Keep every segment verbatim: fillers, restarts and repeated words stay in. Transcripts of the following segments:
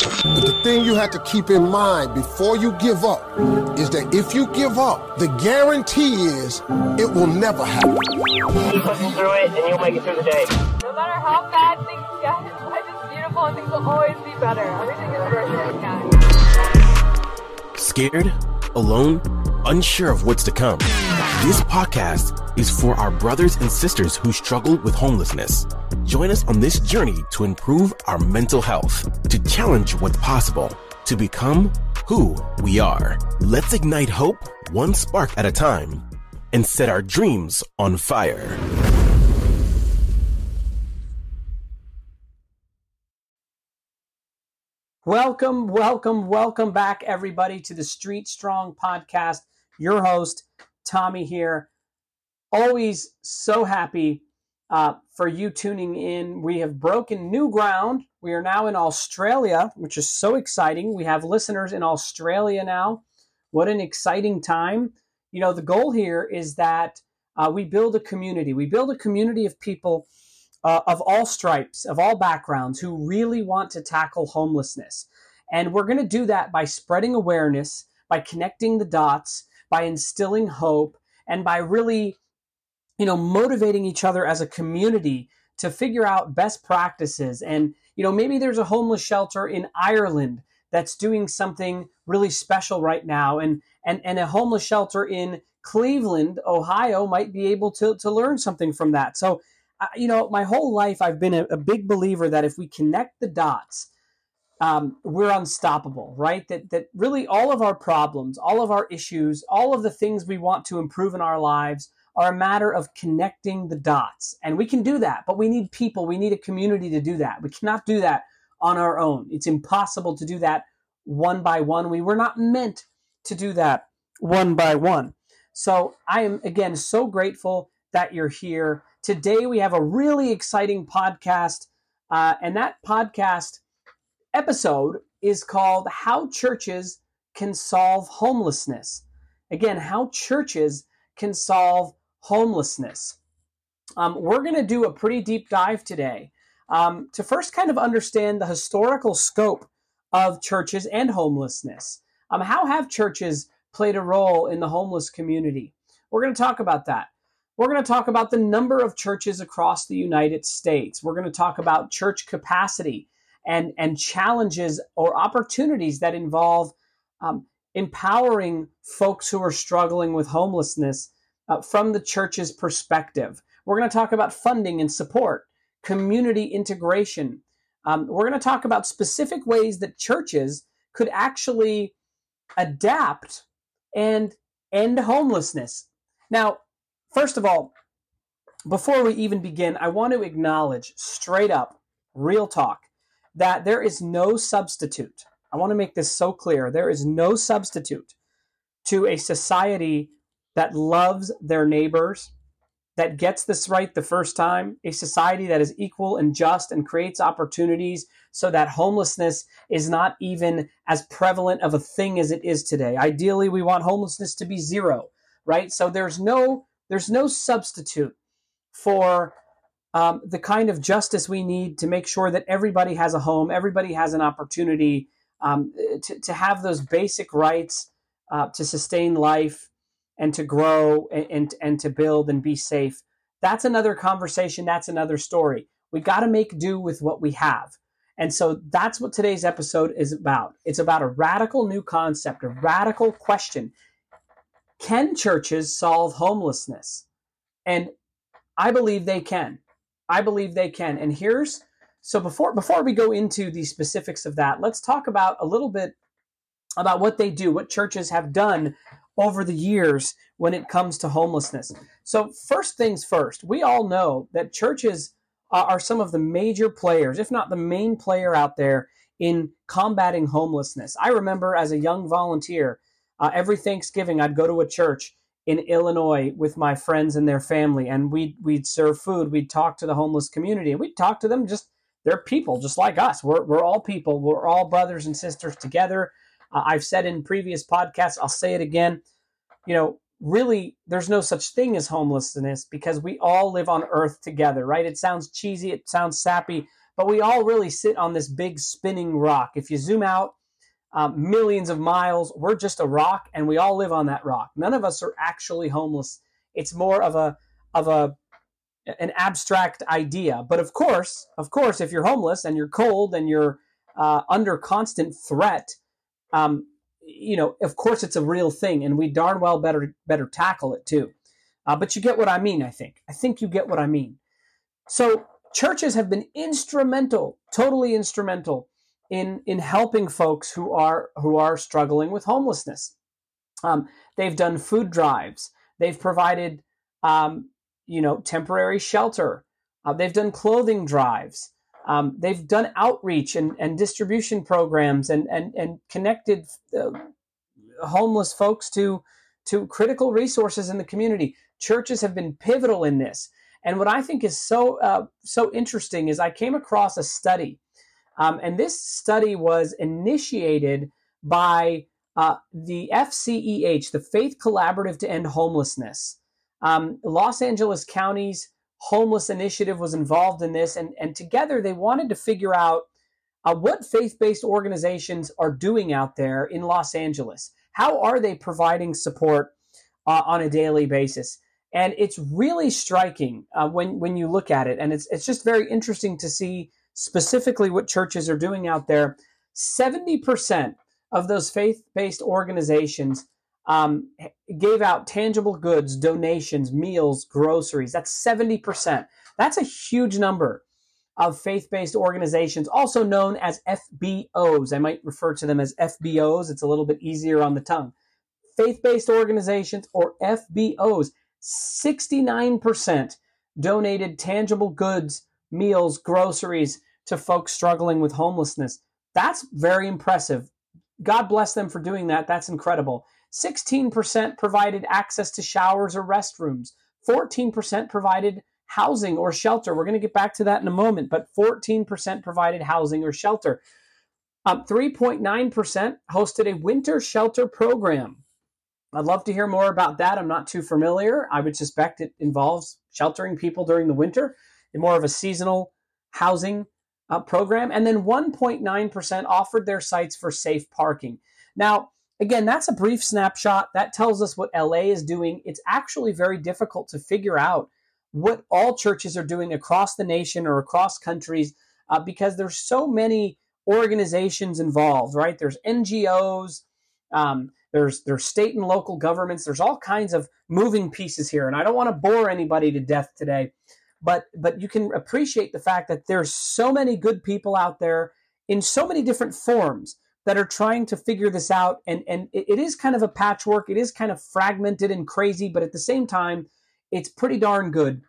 But the thing you have to keep in mind before you give up is that if you give up, the guarantee is it will never happen. Keep pushing through it and you'll make it through the day. No matter how bad things get, life is beautiful and things will always be better. Everything is worth it now. Scared? Alone? Unsure of what's to come? This podcast is for our brothers and sisters who struggle with homelessness. Join us on this journey to improve our mental health, to challenge what's possible, to become who we are. Let's ignite hope one spark at a time and set our dreams on fire. Welcome, welcome, welcome back, everybody, to the Street Strong Podcast. Your host, Tommy here. Always so happy uh, for you tuning in. We have broken new ground. We are now in Australia, which is so exciting. We have listeners in Australia now. What an exciting time. You know, the goal here is that uh, we build a community. We build a community of people uh, of all stripes, of all backgrounds, who really want to tackle homelessness. And we're going to do that by spreading awareness, by connecting the dots, by instilling hope, and by really, you know, motivating each other as a community to figure out best practices. And, you know, maybe there's a homeless shelter in Ireland that's doing something really special right now. And, and, and a homeless shelter in Cleveland, Ohio might be able to, to learn something from that. So, uh, you know, my whole life, I've been a, a big believer that if we connect the dots, um, we're unstoppable, right? That, that really all of our problems, all of our issues, all of the things we want to improve in our lives are a matter of connecting the dots. And we can do that, but we need people. We need a community to do that. We cannot do that on our own. It's impossible to do that one by one. We were not meant to do that one by one. So I am, again, so grateful that you're here. Today we have a really exciting podcast, uh, and that podcast episode is called How Churches Can Solve Homelessness. Again, how churches can solve homelessness. Um, we're going to do a pretty deep dive today um, to first kind of understand the historical scope of churches and homelessness. Um, how have churches played a role in the homeless community? We're going to talk about that. We're going to talk about the number of churches across the United States. We're going to talk about church capacity and, and challenges or opportunities that involve um, empowering folks who are struggling with homelessness uh, from the church's perspective. We're going to talk about funding and support, community integration. Um, we're going to talk about specific ways that churches could actually adapt and end homelessness. Now, first of all, before we even begin, I want to acknowledge straight up, real talk, that there is no substitute. I want to make this so clear. There is no substitute to a society that loves their neighbors, that gets this right the first time, a society that is equal and just and creates opportunities so that homelessness is not even as prevalent of a thing as it is today. Ideally, we want homelessness to be zero, right? So there's no there's no substitute for um, the kind of justice we need to make sure that everybody has a home, everybody has an opportunity um, to, to have those basic rights uh, to sustain life and to grow and, and, and to build and be safe. That's another conversation. That's another story. We got to make do with what we have. And so that's what today's episode is about. It's about a radical new concept, a radical question. Can churches solve homelessness? And I believe they can. I believe they can. And here's, so before before we go into the specifics of that, let's talk about a little bit about what they do, what churches have done over the years when it comes to homelessness. So first things first, we all know that churches are some of the major players, if not the main player out there in combating homelessness. I remember as a young volunteer, uh, every Thanksgiving I'd go to a church in Illinois with my friends and their family, and we'd, we'd serve food, we'd talk to the homeless community, and we'd talk to them just, they're people just like us. We're, we're all people. We're all brothers and sisters together. Uh, I've said in previous podcasts, I'll say it again, you know, really, there's no such thing as homelessness because we all live on earth together, right? It sounds cheesy, it sounds sappy, but we all really sit on this big spinning rock. If you zoom out um, millions of miles, we're just a rock, and we all live on that rock. None of us are actually homeless. It's more of a of a an abstract idea. But of course, of course, if you're homeless and you're cold and you're uh, under constant threat, um, you know, of course, it's a real thing, and we darn well better better tackle it too. Uh, but you get what I mean. I think. I think you get what I mean. So churches have been instrumental, totally instrumental in in helping folks who are who are struggling with homelessness. Um, they've done food drives. They've provided, um, you know, temporary shelter. Uh, they've done clothing drives. Um, they've done outreach and, and distribution programs and and and connected uh, homeless folks to to critical resources in the community. Churches have been pivotal in this. And what I think is so uh, so interesting is I came across a study, um, and this study was initiated by uh, the F C E H, the Faith Collaborative to End Homelessness. Um, Los Angeles County's Homeless Initiative was involved in this, and, and together they wanted to figure out uh, what faith-based organizations are doing out there in Los Angeles. How are they providing support uh, on a daily basis? And it's really striking uh, when when you look at it, and it's it's just very interesting to see specifically what churches are doing out there. seventy percent of those faith-based organizations um, gave out tangible goods, donations, meals, groceries. That's seventy percent. That's a huge number of faith-based organizations, also known as F B Os. I might refer to them as F B Os. It's a little bit easier on the tongue. Faith-based organizations, or F B Os. sixty-nine percent donated tangible goods, meals, groceries to folks struggling with homelessness. That's very impressive. God bless them for doing that. That's incredible. sixteen percent provided access to showers or restrooms. fourteen percent provided housing or shelter. We're going to get back to that in a moment, but fourteen percent provided housing or shelter. Um, three point nine percent hosted a winter shelter program. I'd love to hear more about that. I'm not too familiar. I would suspect it involves sheltering people during the winter, and more of a seasonal housing uh, program. And then one point nine percent offered their sites for safe parking. Now, again, that's a brief snapshot. That tells us what L A is doing. It's actually very difficult to figure out what all churches are doing across the nation or across countries uh, because there's so many organizations involved, right? There's N G Os, um, There's there's state and local governments. There's all kinds of moving pieces here. And I don't want to bore anybody to death today, but but you can appreciate the fact that there's so many good people out there in so many different forms that are trying to figure this out. And, and it, it is kind of a patchwork. It is kind of fragmented and crazy, but at the same time, it's pretty darn good.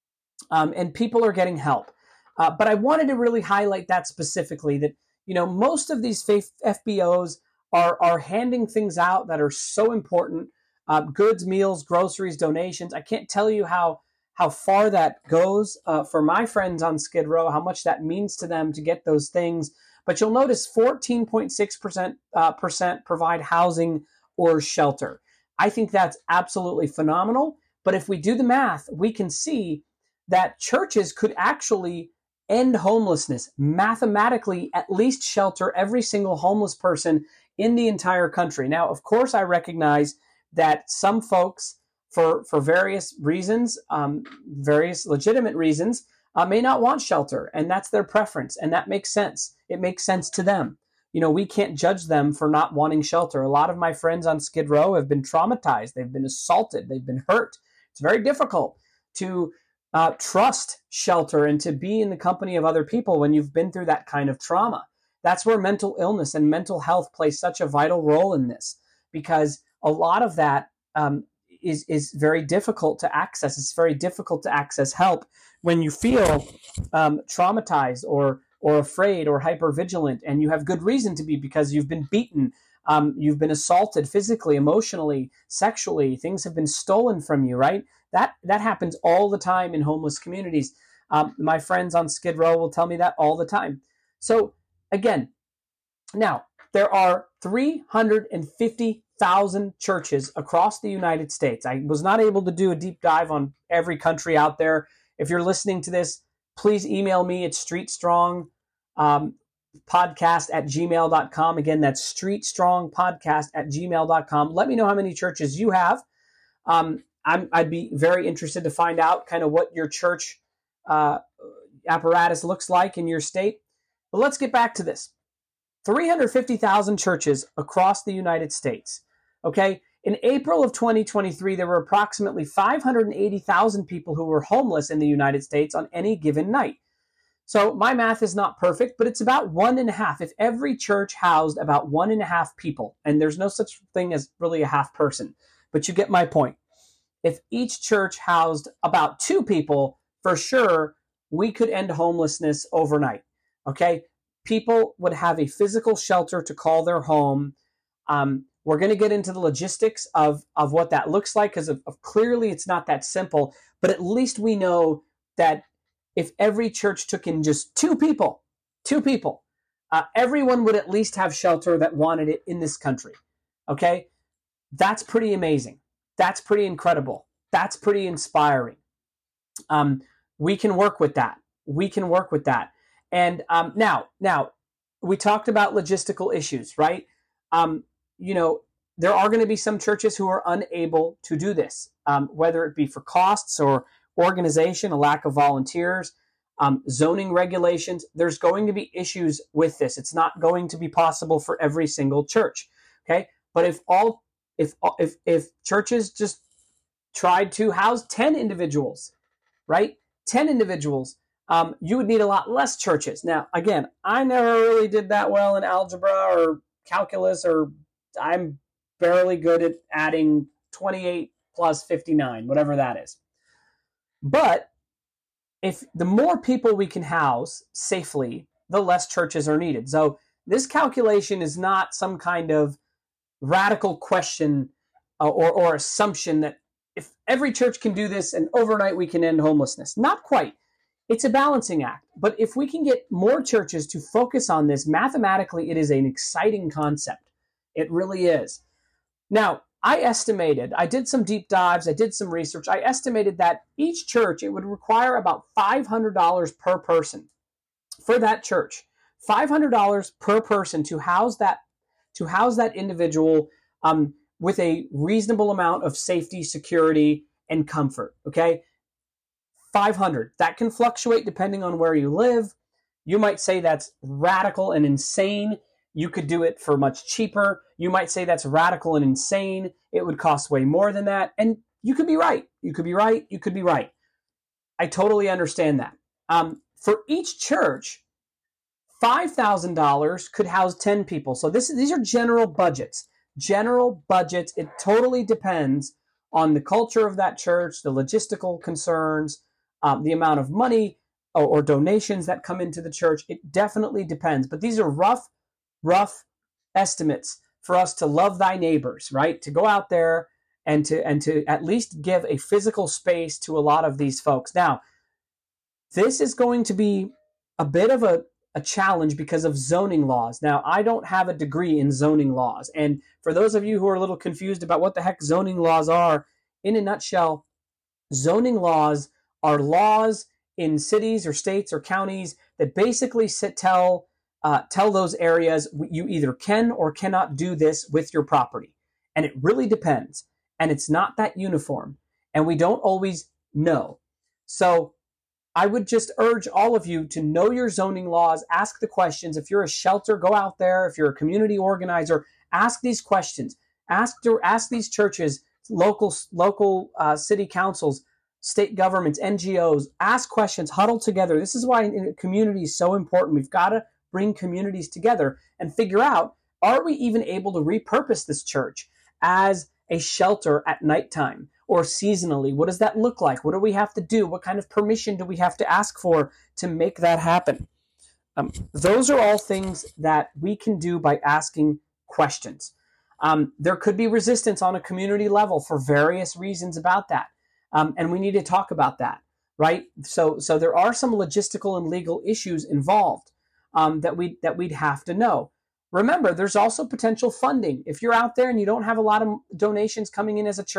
Um, and people are getting help. Uh, but I wanted to really highlight that specifically, that, you know, most of these F B Os Are, are handing things out that are so important, uh, goods, meals, groceries, donations. I can't tell you how how far that goes uh, for my friends on Skid Row, how much that means to them to get those things. But you'll notice fourteen point six percent uh, percent provide housing or shelter. I think that's absolutely phenomenal. But if we do the math, we can see that churches could actually end homelessness, mathematically at least shelter every single homeless person in the entire country. Now, of course, I recognize that some folks, for, for various reasons, um, various legitimate reasons, uh, may not want shelter, and that's their preference, and that makes sense. It makes sense to them. You know, we can't judge them for not wanting shelter. A lot of my friends on Skid Row have been traumatized. They've been assaulted. They've been hurt. It's very difficult to uh, trust shelter and to be in the company of other people when you've been through that kind of trauma. That's where mental illness and mental health play such a vital role in this, because a lot of that um, is is very difficult to access. It's very difficult to access help when you feel um, traumatized or or afraid or hypervigilant, and you have good reason to be because you've been beaten, um, you've been assaulted physically, emotionally, sexually. Things have been stolen from you, right? That that happens all the time in homeless communities. Um, my friends on Skid Row will tell me that all the time. So again, now there are three hundred fifty thousand churches across the United States. I was not able to do a deep dive on every country out there. If you're listening to this, please email me at streetstrong um, podcast at gmail dot com. Again, that's streetstrongpodcast at gmail dot com. Let me know how many churches you have. Um, I'm, I'd be very interested to find out kind of what your church uh, apparatus looks like in your state. But let's get back to this. three hundred fifty thousand churches across the United States. Okay, in April of twenty twenty-three, there were approximately five hundred eighty thousand people who were homeless in the United States on any given night. So my math is not perfect, but it's about one and a half. If every church housed about one and a half people, and there's no such thing as really a half person, but you get my point. If each church housed about two people, for sure, we could end homelessness overnight. Okay, people would have a physical shelter to call their home. Um, we're going to get into the logistics of, of what that looks like, because of, of clearly it's not that simple, but at least we know that if every church took in just two people, two people, uh, everyone would at least have shelter that wanted it in this country. Okay, that's pretty amazing. That's pretty incredible. That's pretty inspiring. Um, we can work with that. We can work with that. And um, now, now we talked about logistical issues, right? Um, you know, there are going to be some churches who are unable to do this, um, whether it be for costs or organization, a lack of volunteers, um, zoning regulations. There's going to be issues with this. It's not going to be possible for every single church. Okay, but if all if if if churches just tried to house ten individuals, right? ten individuals. Um, you would need a lot less churches. Now, again, I never really did that well in algebra or calculus, or I'm barely good at adding twenty-eight plus fifty-nine, whatever that is. But if the more people we can house safely, the less churches are needed. So this calculation is not some kind of radical question uh, or, or assumption that if every church can do this and overnight we can end homelessness. Not quite. It's a balancing act. But if we can get more churches to focus on this, mathematically, it is an exciting concept. It really is. Now, I estimated, I did some deep dives, I did some research. I estimated that each church, it would require about five hundred dollars per person for that church. five hundred dollars per person to house that, to house that individual um, with a reasonable amount of safety, security, and comfort, okay? five hundred. That can fluctuate depending on where you live. You might say that's radical and insane. You could do it for much cheaper. You might say that's radical and insane. It would cost way more than that. And you could be right. You could be right. You could be right. I totally understand that. Um, for each church, five thousand dollars could house ten people. So this, these are general budgets. General budgets. It totally depends on the culture of that church, the logistical concerns, um, the amount of money or, or donations that come into the church. It definitely depends. But these are rough, rough estimates for us to love thy neighbors, right? To go out there and to and to at least give a physical space to a lot of these folks. Now, this is going to be a bit of a, a challenge because of zoning laws. Now, I don't have a degree in zoning laws. And for those of you who are a little confused about what the heck zoning laws are, in a nutshell, zoning laws are laws in cities or states or counties that basically sit, tell Uh, tell those areas you either can or cannot do this with your property. And it really depends. And it's not that uniform. And we don't always know. So I would just urge all of you to know your zoning laws, ask the questions. If you're a shelter, go out there. If you're a community organizer, ask these questions. Ask, ask these churches, local, local uh, city councils, state governments, N G Os. Ask questions, huddle together. This is why community is so important. We've got to bring communities together and figure out, are we even able to repurpose this church as a shelter at nighttime or seasonally? What does that look like? What do we have to do? What kind of permission do we have to ask for to make that happen? Um, those are all things that we can do by asking questions. Um, there could be resistance on a community level for various reasons about that. Um, and we need to talk about that, right? So, so there are some logistical and legal issues involved. Um, that we that we'd have to know. Remember, there's also potential funding. If you're out there and you don't have a lot of donations coming in as a church,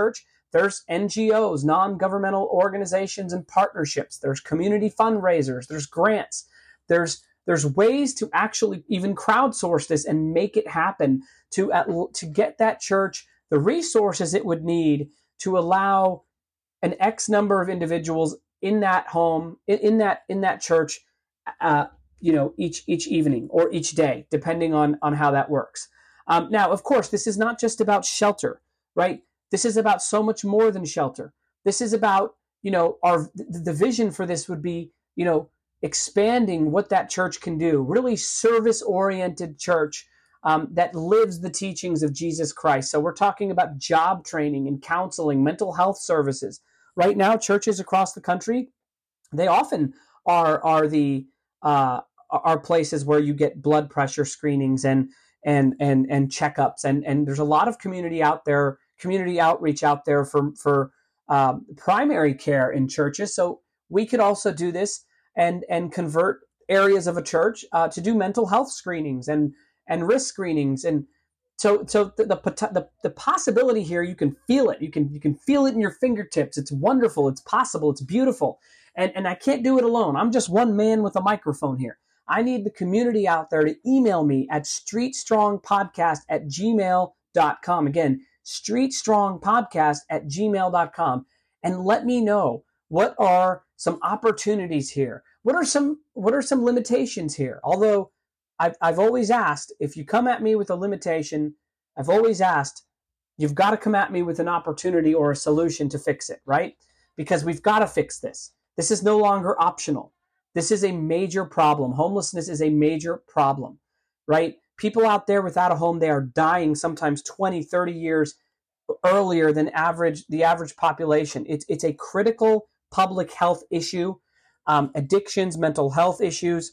There's N G Os, non-governmental organizations and partnerships. There's community fundraisers. There's grants. There's there's ways to actually even crowdsource this and make it happen to at, to get that church the resources it would need to allow an X number of individuals in that home, in, in that in that church, uh, you know, each each evening or each day, depending on on how that works. Um, now, of course, this is not just about shelter, right? This is about so much more than shelter. This is about, you know, our the vision for this would be, you know, expanding what that church can do. Really service-oriented church um, that lives the teachings of Jesus Christ. So we're talking about job training and counseling, mental health services. Right now, churches across the country, they often are are the uh, are places where you get blood pressure screenings and and and and checkups, and and there's a lot of community out there, community outreach out there for for um, primary care in churches. So we could also do this and and convert areas of a church uh, to do mental health screenings and and risk screenings. And so so the, the the the possibility here, you can feel it. You can you can feel it in your fingertips. It's wonderful. It's possible. It's beautiful. And and I can't do it alone. I'm just one man with a microphone here. I need the community out there to email me at streetstrongpodcast at gmail dot com. Again, streetstrongpodcast at gmail dot com. And let me know, what are some opportunities here? What are some what are some limitations here? Although I've, I've always asked, if you come at me with a limitation, I've always asked, you've got to come at me with an opportunity or a solution to fix it, right? Because we've got to fix this. This is no longer optional. This is a major problem. Homelessness is a major problem, right? People out there without a home, they are dying sometimes twenty, thirty years earlier than average the average population. It's, it's a critical public health issue, um, addictions, mental health issues,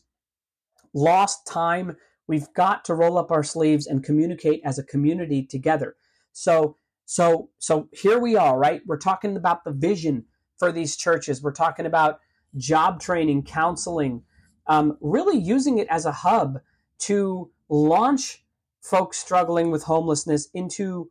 lost time. We've got to roll up our sleeves and communicate as a community together. So, so, so here we are, right? We're talking about the vision for these churches. We're talking about job training, counseling, um, really using it as a hub to launch folks struggling with homelessness into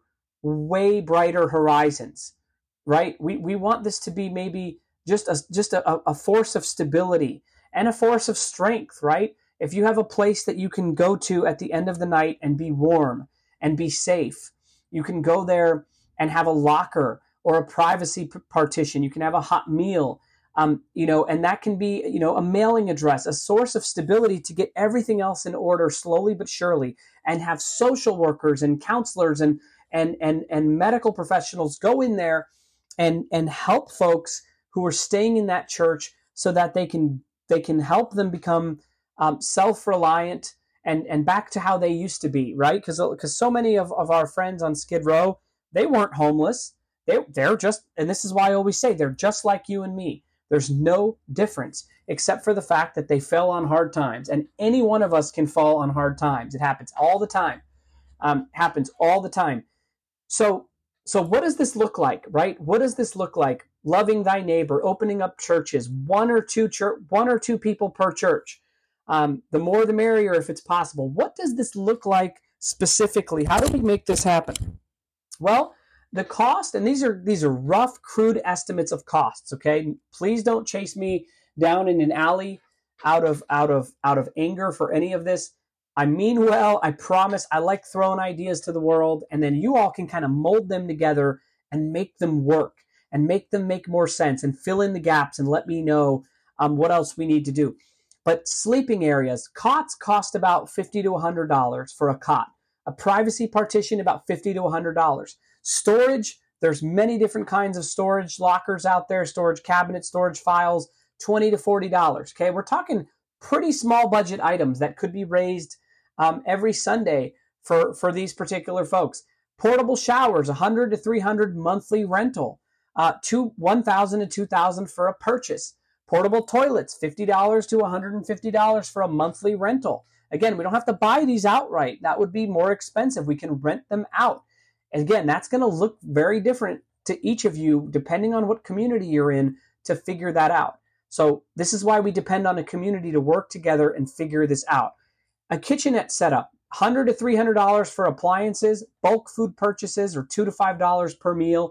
way brighter horizons, right? We we want this to be maybe just a just a, a force of stability and a force of strength, right? If you have a place that you can go to at the end of the night and be warm and be safe, you can go there and have a locker or a privacy p- partition. You can have a hot meal, um, you know, and that can be, you know, a mailing address, a source of stability to get everything else in order slowly but surely, and have social workers and counselors and and and and medical professionals go in there and and help folks who are staying in that church so that they can they can help them become um, self-reliant and and back to how they used to be, right? Because because so many of, of our friends on Skid Row, they weren't homeless. They they're just, and this is why I always say, they're just like you and me. There's no difference except for the fact that they fell on hard times, and any one of us can fall on hard times. It happens all the time. Um, happens all the time. So, so what does this look like, right? What does this look like? Loving thy neighbor, opening up churches, one or two church, one or two people per church. Um, the more, the merrier, if it's possible. What does this look like specifically? How do we make this happen? Well, the cost, and these are these are rough, crude estimates of costs. Okay, please don't chase me down in an alley out of out of out of anger for any of this. I mean well, I promise. I like throwing ideas to the world, and then you all can kind of mold them together and make them work and make them make more sense and fill in the gaps and let me know um, what else we need to do. But sleeping areas, cots cost about fifty to one hundred dollars for a cot. A privacy partition, about fifty to one hundred dollars. Storage, there's many different kinds of storage lockers out there, storage cabinets, storage files, twenty to forty dollars. Okay, we're talking pretty small budget items that could be raised um, every Sunday for, for these particular folks. Portable showers, one hundred to three hundred monthly rental, uh, two, one thousand to two thousand for a purchase. Portable toilets, fifty dollars to one hundred fifty dollars for a monthly rental. Again, we don't have to buy these outright. That would be more expensive. We can rent them out. And again, that's going to look very different to each of you, depending on what community you're in, to figure that out. So this is why we depend on a community to work together and figure this out. A kitchenette setup, one hundred to three hundred dollars for appliances, bulk food purchases, or two to five dollars per meal.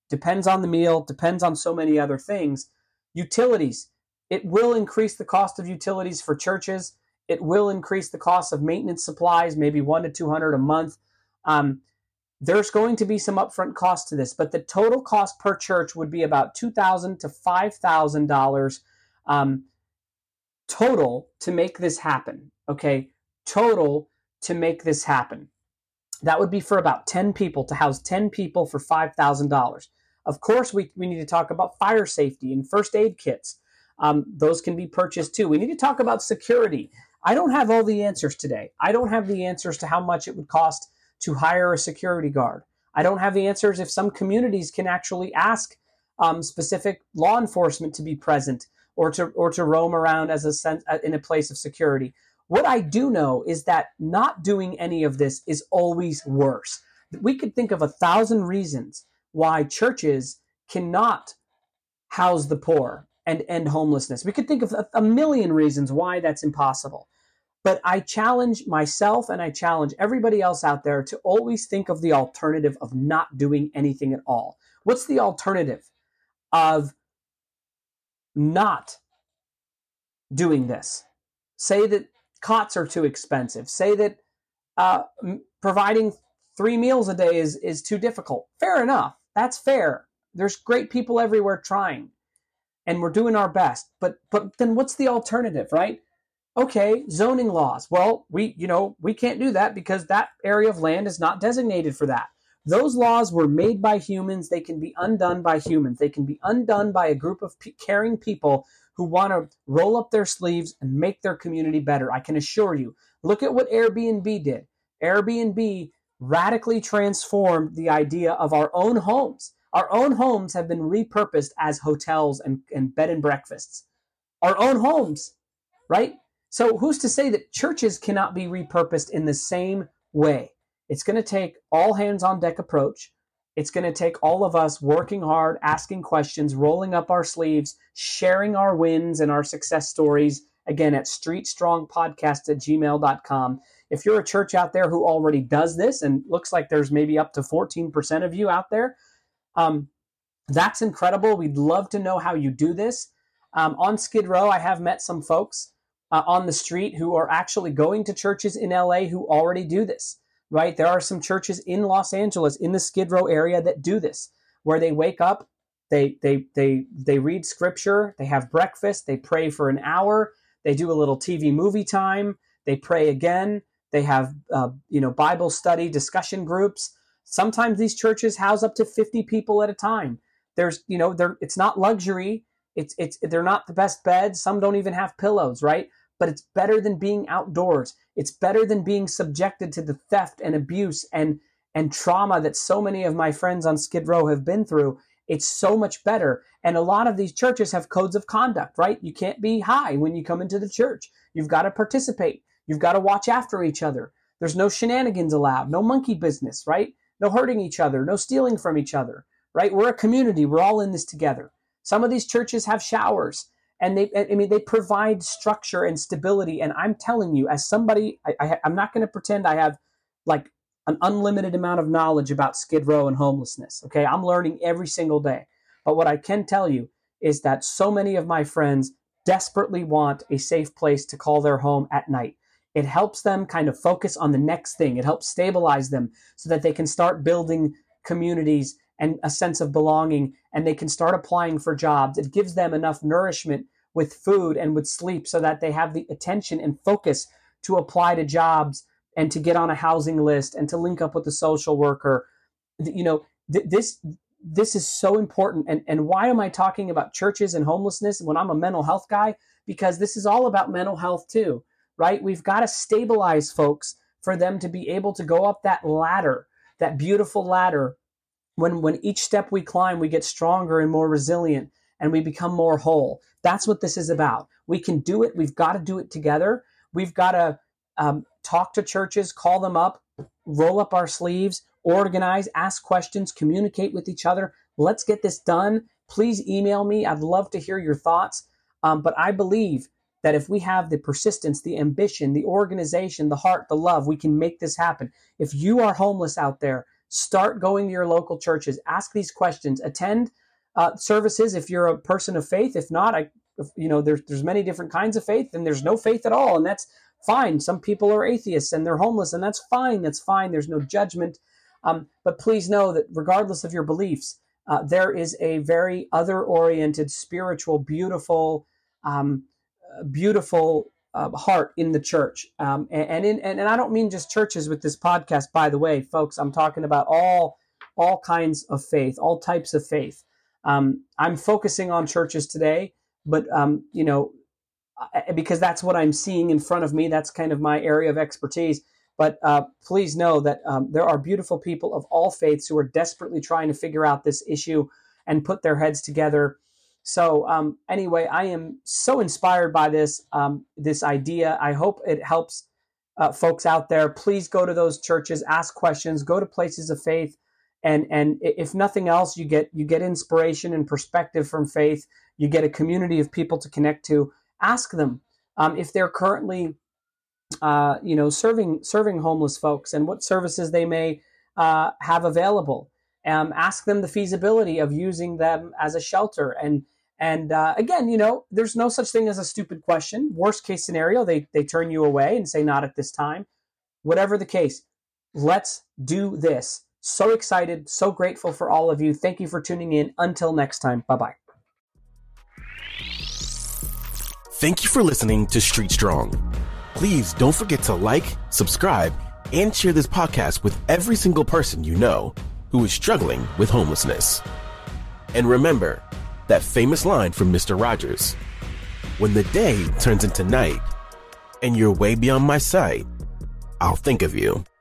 depends on the meal, depends on so many other things. Utilities. It will increase the cost of utilities for churches. It will increase the cost of maintenance supplies, maybe one to two hundred a month. Um, there's going to be some upfront cost to this, but the total cost per church would be about two thousand to five thousand dollars um, total to make this happen. Okay, total to make this happen. That would be for about ten people, to house ten people for five thousand dollars. Of course, we, we need to talk about fire safety and first aid kits. Um, those can be purchased too. We need to talk about security. I don't have all the answers today. I don't have the answers to how much it would cost to hire a security guard. I don't have the answers if some communities can actually ask um, specific law enforcement to be present or to or to roam around as a sense, in a place of security. What I do know is that not doing any of this is always worse. We could think of a thousand reasons why churches cannot house the poor and end homelessness. We could think of a, a million reasons why that's impossible. But I challenge myself and I challenge everybody else out there to always think of the alternative of not doing anything at all. What's the alternative of not doing this? Say that cots are too expensive. Say that uh, providing three meals a day is, is too difficult. Fair enough. That's fair. There's great people everywhere trying, and we're doing our best. But but then what's the alternative, right? Okay, zoning laws. Well, we you know we can't do that because that area of land is not designated for that. Those laws were made by humans. They can be undone by humans. They can be undone by a group of p- caring people who want to roll up their sleeves and make their community better. I can assure you. Look at what Airbnb did. Airbnb radically transformed the idea of our own homes. Our own homes have been repurposed as hotels and, and bed and breakfasts. Our own homes, right? So who's to say that churches cannot be repurposed in the same way? It's going to take all hands on deck approach. It's going to take all of us working hard, asking questions, rolling up our sleeves, sharing our wins and our success stories, again, at street strong podcast at gmail dot com. If you're a church out there who already does this, and looks like there's maybe up to fourteen percent of you out there, um, that's incredible. We'd love to know how you do this. Um, on Skid Row, I have met some folks uh, on the street who are actually going to churches in L A who already do this. Right? There are some churches in Los Angeles, in the Skid Row area, that do this, where they wake up, they they they they read scripture, they have breakfast, they pray for an hour, they do a little T V movie time, they pray again, they have uh, you know Bible study discussion groups. Sometimes these churches house up to fifty people at a time. There's you know they're it's not luxury, it's it's they're not the best beds. Some don't even have pillows, right? But it's better than being outdoors. It's better than being subjected to the theft and abuse and, and trauma that so many of my friends on Skid Row have been through. It's so much better. And a lot of these churches have codes of conduct, right? You can't be high when you come into the church. You've got to participate. You've got to watch after each other. There's no shenanigans allowed, no monkey business, right? No hurting each other, no stealing from each other, right? We're a community. We're all in this together. Some of these churches have showers. And they, I mean, they provide structure and stability. And I'm telling you, as somebody, I, I, I'm not going to pretend I have like an unlimited amount of knowledge about Skid Row and homelessness. Okay, I'm learning every single day. But what I can tell you is that so many of my friends desperately want a safe place to call their home at night. It helps them kind of focus on the next thing. It helps stabilize them so that they can start building communities and a sense of belonging, and they can start applying for jobs. It gives them enough nourishment with food and with sleep so that they have the attention and focus to apply to jobs and to get on a housing list and to link up with the social worker. You know, th- this this is so important. And, and why am I talking about churches and homelessness when I'm a mental health guy? Because this is all about mental health too, right? We've got to stabilize folks for them to be able to go up that ladder, that beautiful ladder. When when each step we climb, we get stronger and more resilient, and we become more whole. That's what this is about. We can do it. We've got to do it together. We've got to um, talk to churches, call them up, roll up our sleeves, organize, ask questions, communicate with each other. Let's get this done. Please email me. I'd love to hear your thoughts. Um, but I believe that if we have the persistence, the ambition, the organization, the heart, the love, we can make this happen. If you are homeless out there, Start going to your local churches. Ask these questions. Attend uh, services if you're a person of faith. If not, I, if, you know, there's there's many different kinds of faith, and there's no faith at all, and that's fine. Some people are atheists and they're homeless, and that's fine. That's fine. There's no judgment. Um, but please know that regardless of your beliefs, uh, there is a very other-oriented, spiritual, beautiful, um, beautiful uh, heart in the church. Um, and and, in, and and I don't mean just churches with this podcast, by the way, folks. I'm talking about all all kinds of faith, all types of faith. Um, I'm focusing on churches today, but um, you know, because that's what I'm seeing in front of me. That's kind of my area of expertise. But uh, please know that um, there are beautiful people of all faiths who are desperately trying to figure out this issue and put their heads together. So um, anyway, I am so inspired by this um, this idea. I hope it helps uh, folks out there. Please go to those churches, ask questions, go to places of faith, and and if nothing else, you get you get inspiration and perspective from faith. You get a community of people to connect to. Ask them um, if they're currently, uh, you know, serving serving homeless folks and what services they may uh, have available. Um, ask them the feasibility of using them as a shelter. And and uh, again, you know, there's no such thing as a stupid question. Worst case scenario, they they turn you away and say not at this time. Whatever the case, let's do this. So excited, so grateful for all of you. Thank you for tuning in. Until next time, bye-bye. Thank you for listening to Street Strong. Please don't forget to like, subscribe, and share this podcast with every single person you know who is struggling with homelessness. And remember that famous line from Mister Rogers, when the day turns into night and you're way beyond my sight, I'll think of you.